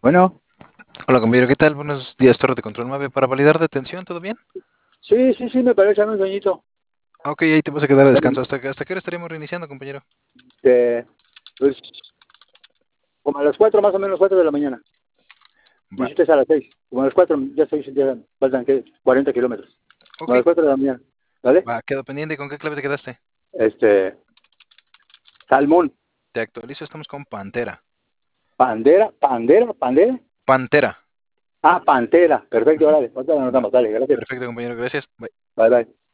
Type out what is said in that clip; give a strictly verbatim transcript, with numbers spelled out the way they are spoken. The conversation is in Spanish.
Bueno, Hola compañero, ¿qué tal? Buenos días, Torre de Control nueve. Para validar detención, ¿todo bien? sí, sí, sí, me parece a mí un sueñito. Ah, Ok, ahí te vas a quedar a descanso. ¿Hasta, hasta qué hora estaríamos reiniciando, compañero? Este, pues, como a las cuatro, más o menos, cuatro de la mañana. Va, Dijiste a las seis. Como a las cuatro, ya estoy, ya faltan, ¿qué? cuarenta kilómetros. Como ok, a las cuatro de la mañana. ¿Vale? va, quedo pendiente. ¿Con qué clave te quedaste? Este, salmón, Te actualizo, estamos con Pantera. pandera, pandera, pandera. Pantera. Ah, pantera. Perfecto, Ujú. vale. Ahorita lo Va, anotamos, dale, gracias. perfecto, compañero, gracias. Bye. Bye, bye.